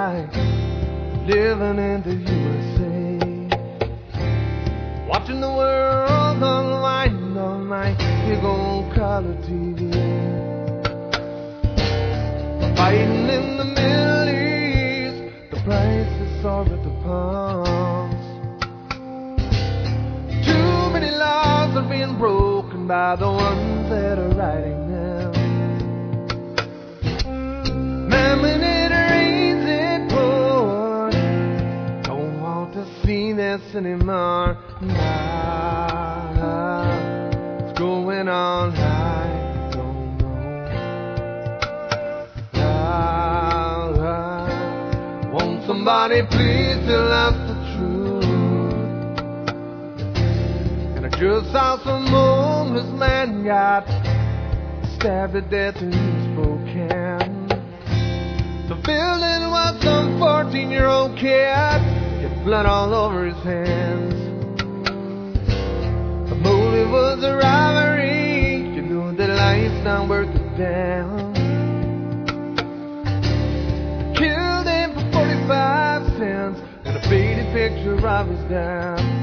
life, living in the USA, watching the world unwind on my big old color TV, fighting in the Middle East, the prices are at the pumps. Too many laws are being broken by the ones that are writing them. Man, when it rains it pours, don't want to see this anymore. What's going on, I don't know. Won't somebody please tell us the truth? And I just saw some homeless man got stabbed to death in Spokane. The building was some 14-year-old kid, get blood all over his hands. The motive was a robbery, you know that life's not worth a damn. Killed him for 45 cents and a faded picture of his dad.